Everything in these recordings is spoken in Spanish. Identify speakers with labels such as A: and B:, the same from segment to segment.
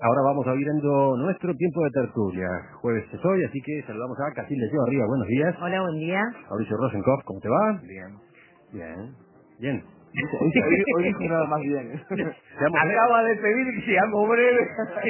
A: Ahora vamos abriendo nuestro tiempo de tertulia. Jueves es hoy, así que saludamos a Casilda Lleva Arriba. Buenos días.
B: Hola, buen día.
A: Mauricio Rosenkopf, ¿cómo te va?
C: Bien.
A: Bien. Bien.
C: Hoy dijo nada más bien.
A: Seamos
C: Acaba de pedir que seamos breves.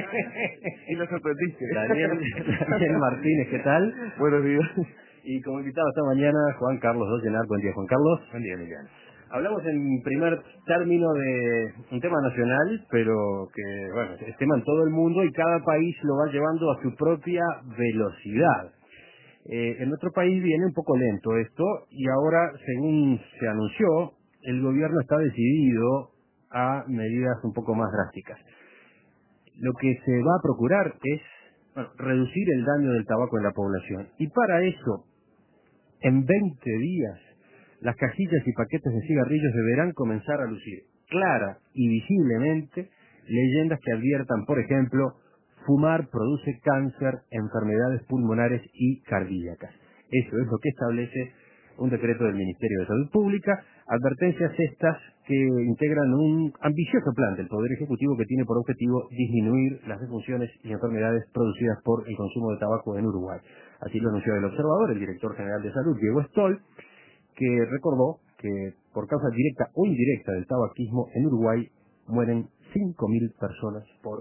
C: Y lo sorprendiste.
A: Daniel Martínez, ¿qué tal?
C: Buenos días.
A: Y como invitado esta mañana, Juan Carlos Dollenar. Buen día, Juan Carlos.
C: Buen día, Emiliano.
A: Hablamos en primer término de un tema nacional, pero que, bueno, es tema en todo el mundo y cada país lo va llevando a su propia velocidad. En nuestro país viene un poco lento esto y ahora, según se anunció, el gobierno está decidido a medidas un poco más drásticas. Lo que se va a procurar es, reducir el daño del tabaco en la población. Y para eso, en 20 días, las cajitas y paquetes de cigarrillos deberán comenzar a lucir clara y visiblemente leyendas que adviertan, por ejemplo, fumar produce cáncer, enfermedades pulmonares y cardíacas. Eso es lo que establece un decreto del Ministerio de Salud Pública, advertencias estas que integran un ambicioso plan del Poder Ejecutivo que tiene por objetivo disminuir las defunciones y enfermedades producidas por el consumo de tabaco en Uruguay. Así lo anunció el observador, el director general de Salud, Diego Stoll, que recordó que por causa directa o indirecta del tabaquismo en Uruguay mueren 5.000 personas por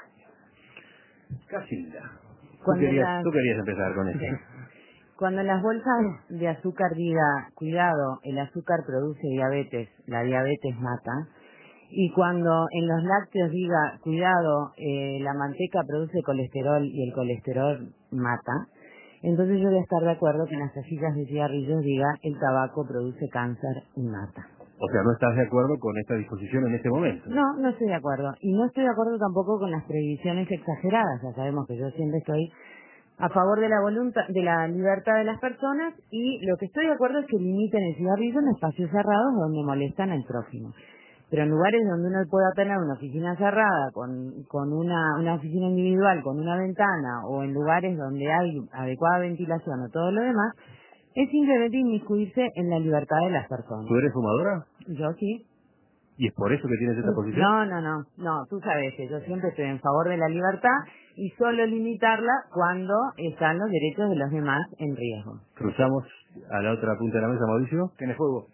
A: año. Casilda, tú querías empezar con eso.
B: Cuando en las bolsas de azúcar diga, cuidado, el azúcar produce diabetes, la diabetes mata, y cuando en los lácteos diga, cuidado, la manteca produce colesterol y el colesterol mata, entonces yo voy a estar de acuerdo que en las cajitas de cigarrillos diga, el tabaco produce cáncer y mata.
A: O sea, ¿no estás de acuerdo con esta disposición en este momento?
B: No, no estoy de acuerdo. Y no estoy de acuerdo tampoco con las prohibiciones exageradas. Ya sabemos que yo siempre estoy a favor de la voluntad, de la libertad de las personas, y lo que estoy de acuerdo es que limiten el cigarrillo en espacios cerrados donde molestan al prójimo. Pero en lugares donde uno pueda tener una oficina cerrada, con una oficina individual, con una ventana, o en lugares donde hay adecuada ventilación o todo lo demás, es simplemente inmiscuirse en la libertad de las personas.
A: ¿Tú eres fumadora?
B: Yo sí.
A: ¿Y es por eso que tienes esta posición?
B: No, tú sabes que yo siempre estoy en favor de la libertad y solo limitarla cuando están los derechos de los demás en riesgo.
A: Cruzamos a la otra punta de la mesa, Mauricio.
C: ¿Tiene fuego?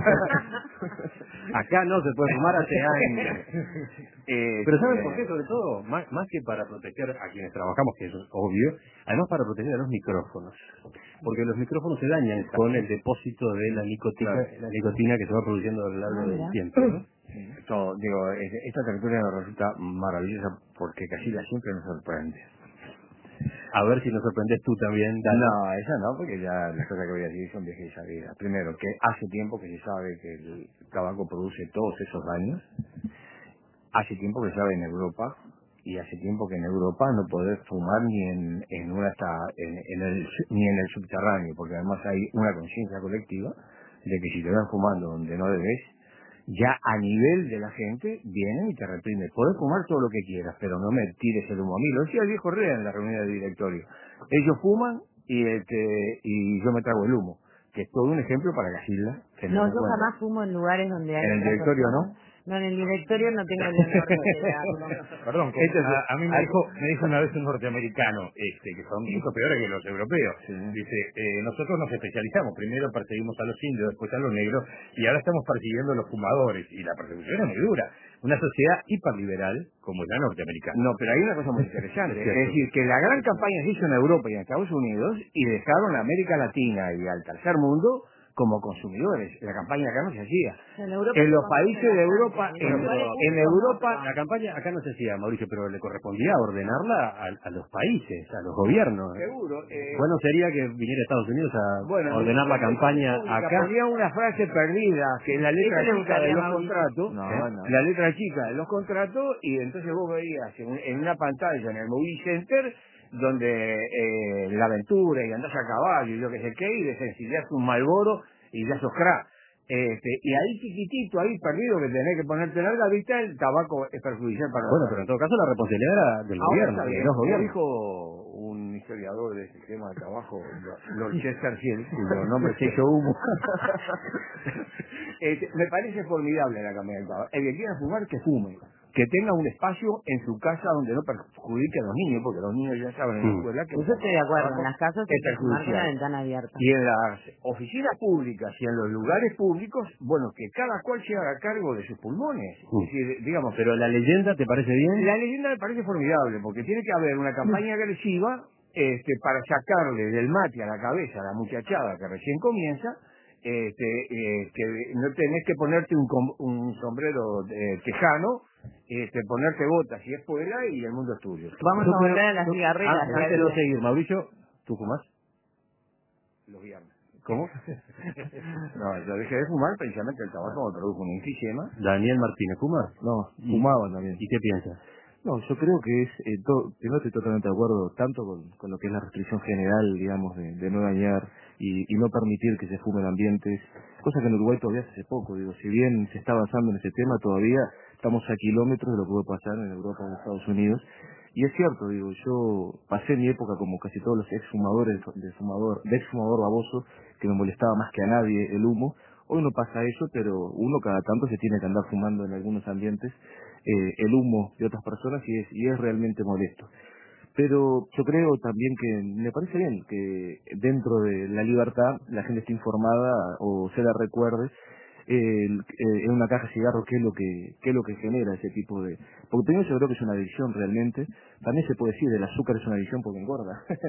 A: Acá no se puede fumar hace años. Pero ¿saben por qué? Sobre todo, más que para proteger a quienes trabajamos, que eso es obvio, además para proteger a los micrófonos. Porque los micrófonos se dañan con el depósito de la nicotina que se va produciendo a lo largo del tiempo, ¿no?
C: Esto, esta tertulia me resulta maravillosa porque Casilda siempre me sorprende.
A: A ver si nos sorprendes tú también, Dani.
C: No, esa no, porque ya las cosas que voy a decir son viejas y sabidas. Primero, que hace tiempo que se sabe que el tabaco produce todos esos daños. Hace tiempo que se sabe en Europa, y hace tiempo que en Europa no podés fumar ni ni en el subterráneo, porque además hay una conciencia colectiva de que si te ven fumando donde no debes, ya a nivel de la gente vienen y te reprimen. Podés fumar todo lo que quieras, pero no me tires el humo a mí. Lo decía el viejo Herrera en la reunión del directorio. Ellos fuman y yo me trago el humo, que es todo un ejemplo para Casilda.
B: No, yo jamás fumo en lugares donde hay...
C: En el directorio, ¿no?
B: No, en el directorio no tengo el honor de tolerarlo.
D: Perdón, a mí me dijo una vez un norteamericano, que son mucho peores que los europeos.
C: Sí.
D: Dice, nosotros nos especializamos, primero perseguimos a los indios, después a los negros, y ahora estamos persiguiendo a los fumadores, y la persecución es muy dura. Una sociedad hiperliberal como la norteamericana.
C: No, pero hay una cosa muy interesante. Es decir, que la gran campaña se hizo en Europa y en Estados Unidos y dejaron a América Latina y al tercer mundo como consumidores. La campaña acá no se hacía. En los países de Europa, en Europa...
A: La campaña acá no se hacía, Mauricio, pero le correspondía ordenarla a los países, a los gobiernos.
C: Seguro.
A: Bueno sería que viniera Estados Unidos a ordenar la campaña acá.
C: Ponía una frase perdida, que es la letra chica de los contratos, la letra chica de los contratos, y entonces vos veías en una pantalla en el Movie Center donde la aventura y andás a caballo y yo qué sé qué, y desencillás un Malboro y ya sos crack. Y ahí chiquitito, ahí perdido, que tenés que ponerte larga vista, el tabaco es perjudicial para
A: Bueno, pero en todo caso la responsabilidad era del gobierno, de los gobiernos.
C: Dijo un historiador de sistema de trabajo, Lord Chesterfield, cuyo nombre se hizo humo. Me parece formidable la campaña del tabaco. El que quiera fumar, que fume. que tenga un espacio en su casa donde no perjudique a los niños, porque los niños ya saben en la escuela que...
B: Yo estoy de acuerdo, en las casas hay que fumar con la ventana abierta.
C: Y en las oficinas públicas y en los lugares públicos, bueno, que cada cual se haga cargo de sus pulmones. Es decir, digamos,
A: pero la leyenda, ¿te parece bien?
C: La leyenda me parece formidable, porque tiene que haber una campaña agresiva para sacarle del mate a la cabeza a la muchachada que recién comienza, que no tenés que ponerte un sombrero tejano, ponerte botas y espuela y el mundo es tuyo.
B: Vamos a volver a las cigarreras.
A: Antes de seguir, Mauricio, ¿tú fumas?
C: Los viernes. ¿Cómo? No, yo dejé de fumar precisamente el tabaco me produjo un enfisema.
A: Daniel Martínez, ¿fumas?
E: No, fumaba también.
A: ¿Y qué piensas?
E: No, yo creo que es, primero estoy totalmente de acuerdo tanto con lo que es la restricción general, digamos, de no dañar y no permitir que se fumen ambientes, cosa que en Uruguay todavía hace poco, digo, si bien se está avanzando en ese tema, todavía estamos a kilómetros de lo que puede pasar en Europa o en Estados Unidos, y es cierto, digo, yo pasé mi época como casi todos los exfumadores, de exfumador baboso, que me molestaba más que a nadie el humo. Hoy no pasa eso, pero uno cada tanto se tiene que andar fumando en algunos ambientes el humo de otras personas y es realmente molesto. Pero yo creo también que me parece bien que dentro de la libertad la gente esté informada o se la recuerde en una caja de cigarros qué es lo que genera ese tipo de... Porque primero yo creo que es una adicción realmente. También se puede decir el azúcar es una adicción porque engorda.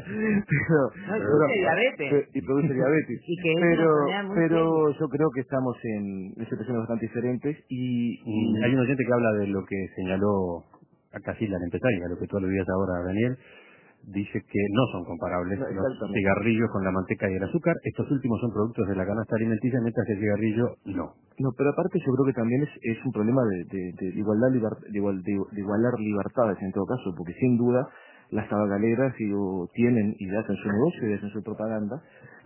B: Produce diabetes.
E: Y produce diabetes.
B: Y que
E: pero yo creo que estamos en situaciones bastante diferentes y
A: hay un oyente que habla de lo que señaló a Casilda, la empresaria, lo que tú aludías ahora, Daniel. Dice que no son comparables los cigarrillos con la manteca y el azúcar. Estos últimos son productos de la canasta alimenticia, mientras que el cigarrillo no.
E: No, pero aparte yo creo que también es un problema de igualdad, de igualar libertades en todo caso, porque sin duda las tabacaleras tienen y hacen su negocio y hacen su propaganda,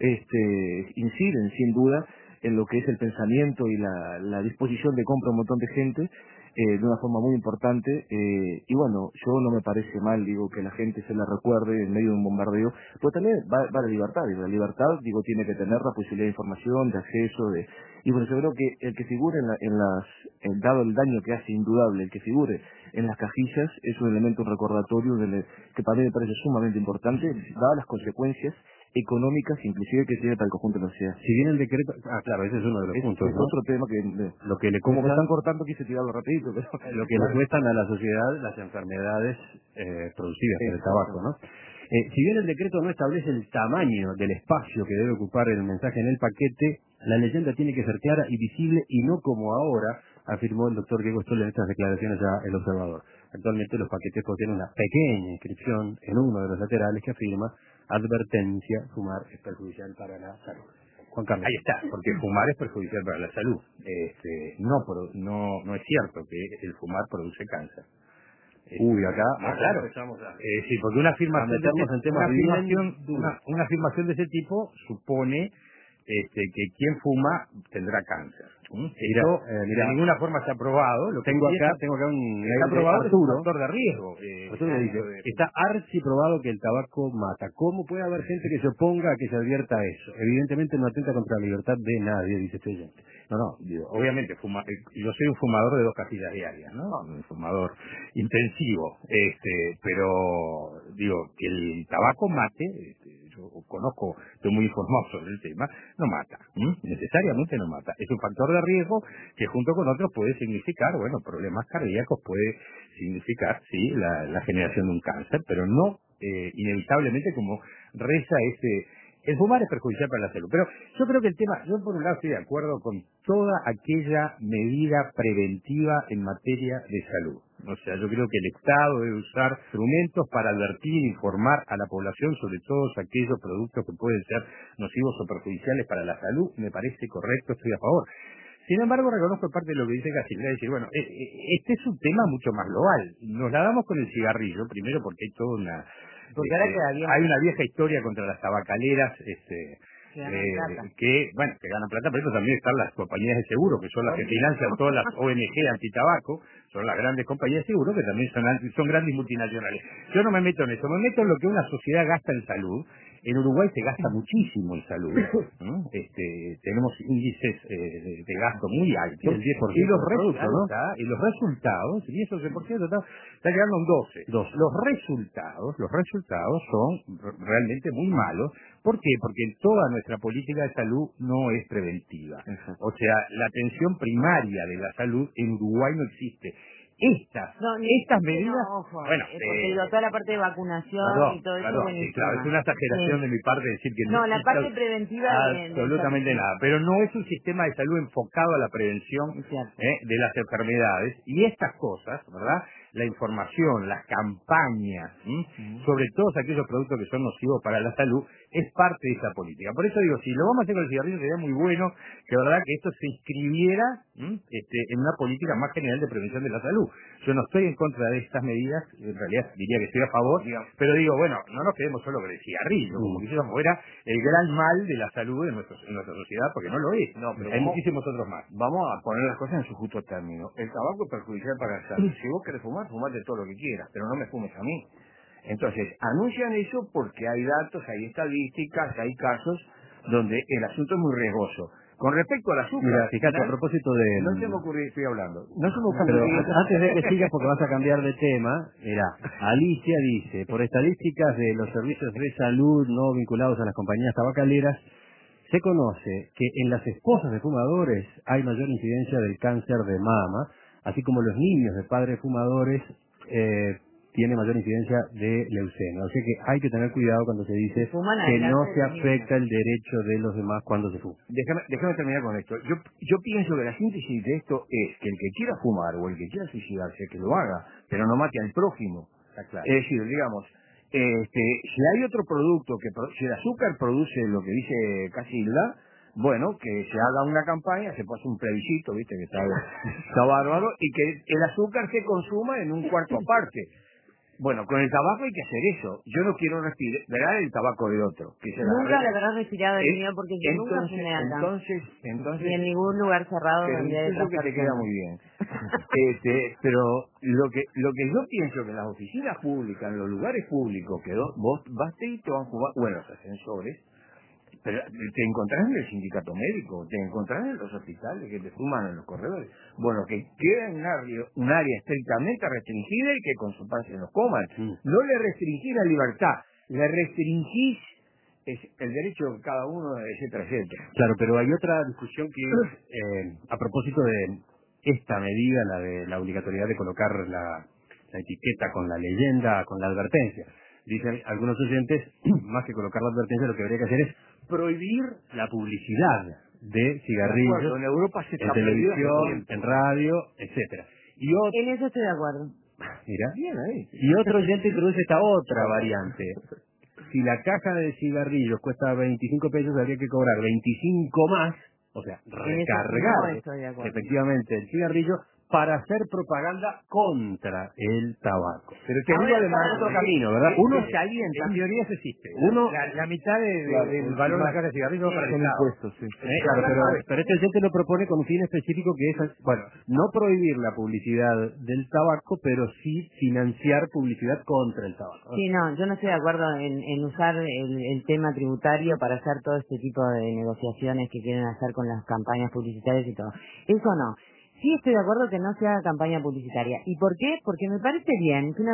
E: inciden sin duda en lo que es el pensamiento y la disposición de compra de un montón de gente de una forma muy importante y bueno, yo no me parece mal, digo, que la gente se la recuerde en medio de un bombardeo, pero también va la libertad, digo, la libertad, digo, tiene que tener la posibilidad de información, de acceso, y bueno, yo creo que el que figure dado el daño que hace indudable, el que figure en las cajillas es un elemento, un recordatorio que para mí me parece sumamente importante, dadas las consecuencias económicas inclusive que tiene para el conjunto de la sociedad.
A: Si bien el decreto, claro, ese es uno de los puntos,
E: es
A: ¿no?
E: otro tema que
A: lo que le
E: como me están cortando quise tirarlo rapidito, pero
A: lo que le cuestan a la sociedad las enfermedades producidas por el tabaco, ¿no? Si bien el decreto no establece el tamaño del espacio que debe ocupar el mensaje en el paquete, la leyenda tiene que ser clara y visible y no como ahora, afirmó el doctor Diego Stoll en estas declaraciones a El Observador. Actualmente los paquetes contienen una pequeña inscripción en uno de los laterales que afirma: advertencia, fumar es perjudicial para la salud. Juan Carlos.
D: Ahí está, porque fumar es perjudicial para la salud. No es cierto que el fumar produce cáncer.
A: Acá
D: claro. Sí, porque una afirmación de ese tipo supone que quien fuma tendrá cáncer. Esto de ninguna forma se ha probado.
A: Tengo acá
D: está probado es un factor de riesgo.
A: Arturo dice, está archiprobado que el tabaco mata. ¿Cómo puede haber gente que se oponga a que se advierta eso? Evidentemente no atenta contra la libertad de nadie, dice este oyente.
D: Obviamente, yo soy un fumador de 2 casillas diarias, ¿no? Un fumador intensivo, pero digo, que el tabaco mate, yo conozco, estoy muy informado sobre el tema, no mata, necesariamente no mata. Es un factor de riesgo que junto con otros puede significar, problemas cardíacos, puede significar, sí, la generación de un cáncer, pero no inevitablemente como reza el fumar es perjudicial para la salud. Pero yo creo que yo por un lado estoy de acuerdo con toda aquella medida preventiva en materia de salud. O sea, yo creo que el Estado debe usar instrumentos para advertir e informar a la población sobre todos aquellos productos que pueden ser nocivos o perjudiciales para la salud. Me parece correcto, estoy a favor. Sin embargo, reconozco parte de lo que dice Casilda, decir, este es un tema mucho más global. Nos la damos con el cigarrillo, primero porque hay toda una... hay una vieja historia contra las tabacaleras que ganan plata, pero eso también están las compañías de seguro, que son las que financian todas las ONG antitabaco, son las grandes compañías, seguro que también son grandes multinacionales. Yo no me meto en eso, me meto en lo que una sociedad gasta en salud. En Uruguay se gasta muchísimo en salud, ¿no? Tenemos índices de gasto muy altos,
A: el 10%
D: y los
A: producto, ¿no?
D: Y los resultados, el 10 o 11% está llegando a un 12. Los resultados son realmente muy malos. ¿Por qué? Porque toda nuestra política de salud no es preventiva. O sea, la atención primaria de la salud en Uruguay no existe. Estas medidas,
B: ojo, porque digo, toda la parte de vacunación y todo eso es buenísimo.
D: Claro, es una exageración de mi parte decir que
B: no, la parte preventiva
D: absolutamente nada, pero no es un sistema de salud enfocado a la prevención de las enfermedades, y estas cosas, ¿verdad? La información, las campañas, sobre todos aquellos productos que son nocivos para la salud, es parte de esa política. Por eso digo, si lo vamos a hacer con el cigarrillo, sería muy bueno que, verdad, que esto se inscribiera en una política más general de prevención de la salud. Yo no estoy en contra de estas medidas, en realidad diría que estoy a favor, pero digo, bueno, no nos quedemos solo con el cigarrillo, como que eso fuera el gran mal de la salud en nuestra sociedad, porque no lo es.
C: No, pero
D: hay muchísimos otros más.
C: Vamos a poner las cosas en su justo término. El tabaco es perjudicial para la salud. Si vos querés fumar, fumate todo lo que quieras, pero no me fumes a mí. Entonces, anuncian eso porque hay datos, hay estadísticas, hay casos donde el asunto es muy riesgoso. Con respecto al azúcar...
A: Mira, fíjate, a propósito de...
C: No se me ocurrió, estoy hablando. No se me
A: Pero
C: ocurrió...
A: antes de que sigas, porque vas a cambiar de tema, mira, Alicia dice, por estadísticas de los servicios de salud no vinculados a las compañías tabacaleras, se conoce que en las esposas de fumadores hay mayor incidencia del cáncer de mama, así como los niños de padres fumadores tiene mayor incidencia de leucemia. O sea que hay que tener cuidado cuando se dice que no se afecta el derecho de los demás cuando se fuma.
C: Déjame terminar con esto. Yo pienso que la síntesis de esto es que el que quiera fumar o el que quiera suicidarse, que lo haga, pero no mate al prójimo.
D: Claro.
C: Es decir, digamos, si hay otro producto, si el azúcar produce lo que dice Casilda, bueno, que se haga una campaña, se pase un plebiscito, viste, que está bárbaro, y que el azúcar se consuma en un cuarto aparte. Bueno, con el tabaco hay que hacer eso. Yo no quiero respirar el tabaco de otro.
B: Nunca le habrás respirado el mío porque yo nunca fumé acá.
C: Entonces...
B: Ni en ningún lugar cerrado donde hay
C: eso que te queda muy bien. Pero lo que yo pienso que en las oficinas públicas, en los lugares públicos, que vos vas y te van a fumar, bueno, los ascensores, pero te encontrás en el sindicato médico, te encontrás en los hospitales que te fuman en los corredores. Bueno, que queda en un área estrictamente restringida y que con su pan se los coman. No le restringís la libertad, le restringís el derecho de cada uno, etcétera, etcétera.
A: Claro, pero hay otra discusión que, a propósito de esta medida, la de la obligatoriedad de colocar la etiqueta con la leyenda, con la advertencia. Dicen algunos oyentes, más que colocar la advertencia, lo que habría que hacer es prohibir la publicidad de cigarrillos
C: en Europa se
A: en televisión, en radio, etcétera.
B: En eso estoy de acuerdo.
A: Mira, bien ahí. Y otro oyente introduce esta otra variante. Si la caja de cigarrillos cuesta 25 pesos, habría que cobrar 25 más, o sea, recargar efectivamente el cigarrillo para hacer propaganda contra el tabaco.
C: Pero te digo además
A: otro camino, ¿verdad?
C: Uno calienta.
D: En teoría eso existe.
A: La mitad del valor de la caja de cigarrillos para el Estado.
E: Impuestos, sí.
A: Claro, pero este oyente lo propone con un fin específico que es, bueno, no prohibir la publicidad del tabaco, pero sí financiar publicidad contra el tabaco.
B: Sí, no, yo no estoy de acuerdo en usar el tema tributario para hacer todo este tipo de negociaciones que quieren hacer con las campañas publicitarias y todo. Eso no. Sí estoy de acuerdo que no se haga campaña publicitaria. ¿Y por qué? Porque me parece bien que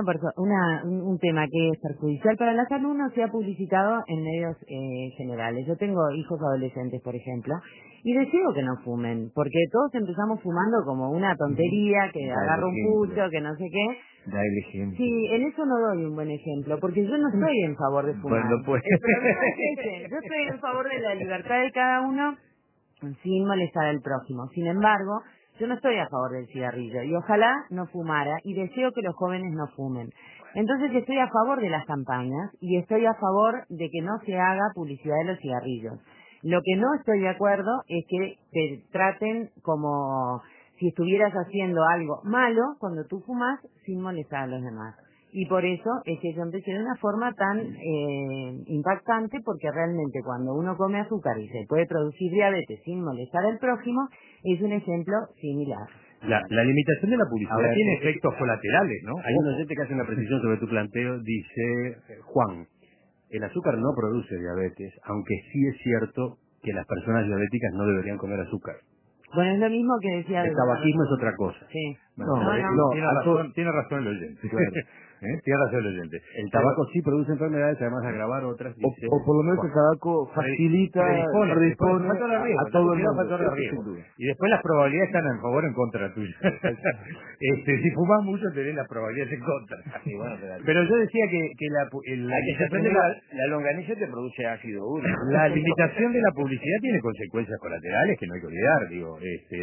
B: un tema que es perjudicial para la salud no sea publicitado en medios generales. Yo tengo hijos adolescentes, por ejemplo, y deseo que no fumen, porque todos empezamos fumando como una tontería, que agarro un pucho, que no sé qué.
C: Da el ejemplo.
B: Sí, en eso no doy un buen ejemplo, porque yo no estoy en favor de fumar.
C: Bueno, pues.
B: El problema es ese. Yo estoy en favor de la libertad de cada uno sin molestar al prójimo. Sin embargo, yo no estoy a favor del cigarrillo y ojalá no fumara y deseo que los jóvenes no fumen. Entonces estoy a favor de las campañas y estoy a favor de que no se haga publicidad de los cigarrillos. Lo que no estoy de acuerdo es que te traten como si estuvieras haciendo algo malo cuando tú fumas sin molestar a los demás. Y por eso es que yo empecé de una forma tan impactante, porque realmente cuando uno come azúcar y se puede producir diabetes sin molestar al prójimo, es un ejemplo similar.
D: La limitación de la publicidad tiene efectos colaterales, ¿no?
A: Hay un oyente que hace una precisión sobre tu planteo, dice Juan, el azúcar no produce diabetes, aunque sí es cierto que las personas diabéticas no deberían comer azúcar.
B: Bueno, es lo mismo que decía...
A: El tabaquismo es otra cosa.
B: Sí.
D: Tiene razón el oyente. Claro. Tiene razón el oyente.
A: El tabaco sí produce enfermedades, además de agravar otras. Dice,
E: o por lo menos el tabaco facilita, predispone a todo el mundo.
D: Y después las probabilidades están en favor o en contra tuya. Si fumas mucho tenés las probabilidades en contra.
C: Sí, bueno,
D: pero yo decía que
C: la longaniza te produce ácido úrico.
D: La limitación de la publicidad tiene consecuencias colaterales que no hay que olvidar, digo.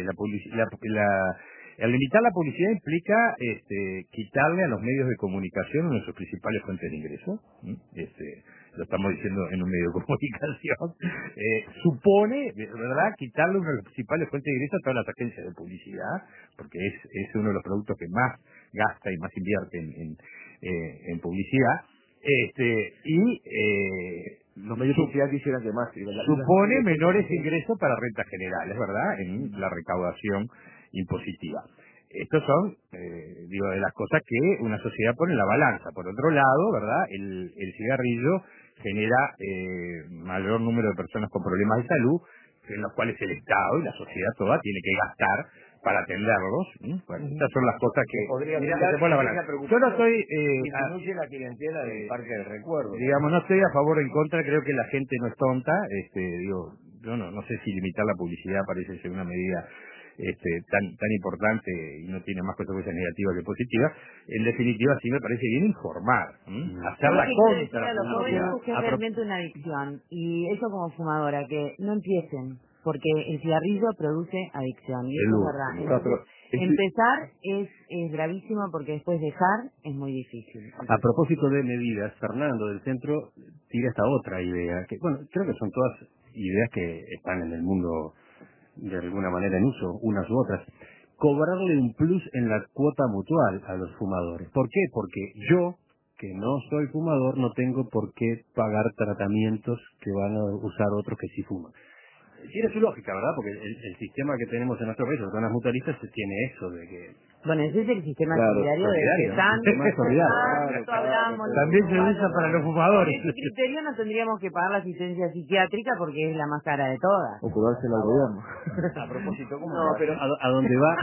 D: Al limitar la publicidad implica quitarle a los medios de comunicación una de sus principales fuentes de ingreso. Lo estamos diciendo en un medio de comunicación. Supone, ¿verdad?, quitarle una de las principales fuentes de ingreso a todas las agencias de publicidad, porque es uno de los productos que más gasta y más invierte en publicidad.
E: Los medios de publicidad quisieran que más.
D: Supone menores ingresos para rentas generales, ¿verdad?, en la recaudación impositiva. Estos son, de las cosas que una sociedad pone en la balanza. Por otro lado, ¿verdad?, el cigarrillo genera mayor número de personas con problemas de salud, en los cuales el Estado y la sociedad toda tiene que gastar para atenderlos. Bueno, estas son las cosas que
C: podría
D: yo no estoy
C: disminuye la clientela del Parque del Recuerdo.
D: Digamos, no estoy a favor o en contra, creo que la gente no es tonta. Yo no sé si limitar la publicidad parece ser una medida tan importante y no tiene más consecuencias negativas que positivas. En definitiva, sí me parece bien informar, hacer la contra.
B: A los jóvenes que es realmente una adicción, y eso como fumadora, que no empiecen, porque el cigarrillo produce adicción, y eso es verdad. Entonces, empezar es gravísimo, porque después dejar es muy difícil.
A: A propósito de medidas, Fernando del Centro tira esta otra idea, que bueno, creo que son todas ideas que están en el mundo de alguna manera en uso, unas u otras. Cobrarle un plus en la cuota mutual a los fumadores. ¿Por qué? Porque yo, que no soy fumador, no tengo por qué pagar tratamientos que van a usar otros que sí fuman. Tiene su lógica, ¿verdad? Porque el sistema que tenemos en nuestro país, las zonas mutualistas, tiene eso de que...
B: Bueno, ese es el sistema solidario de que tanto hablamos.
D: También se usa para los fumadores.
B: En ese criterio no tendríamos que pagar la asistencia psiquiátrica porque es la más cara de todas.
E: O cobrársela al gobierno.
C: A propósito, ¿cómo?
A: No, pero a dónde va...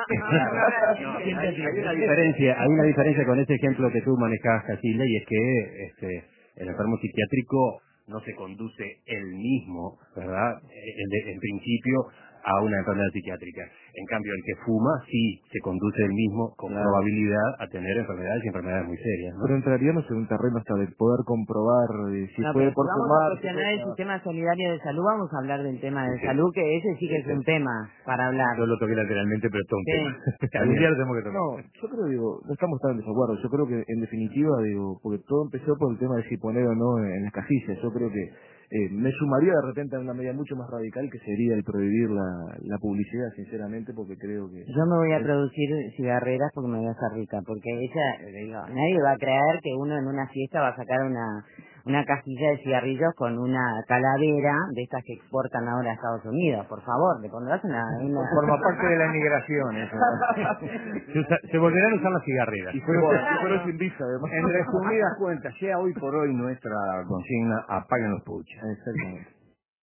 A: Hay una diferencia con ese ejemplo que tú manejas, Cecilia, y es que el enfermo psiquiátrico no se conduce él mismo, ¿verdad?, en principio, a una enfermedad psiquiátrica. En cambio, el que fuma sí se conduce él mismo con probabilidad a tener enfermedades y enfermedades muy serias, ¿no?
E: Pero entraríamos en un terreno hasta de poder comprobar si puede por
B: vamos
E: fumar.
B: Vamos a cuestionar el sistema solidario de salud, vamos a hablar del tema de salud, que ese sí que es un tema para hablar.
D: Yo lo toqué lateralmente, pero esto es un tema. Algún día lo tenemos que tocar.
E: No, yo creo, no estamos tan en desacuerdo. Yo creo que, en definitiva, porque todo empezó por el tema de si poner o no en las casillas. Yo creo que me sumaría de repente a una medida mucho más radical, que sería el prohibir la publicidad, sinceramente, porque creo que...
B: Yo me voy a producir cigarreras porque me voy a hacer rica, porque nadie va a creer que uno en una fiesta va a sacar una cajilla de cigarrillos con una calavera de estas que exportan ahora a Estados Unidos. Por favor, le pondrás una...
C: Forma parte de la migración, eso.
D: Se volverán a usar las cigarreras.
E: Y fueron sin visa, además.
C: En resumidas cuentas, sea hoy por hoy nuestra consigna, apaguen los puches.
E: Exactamente.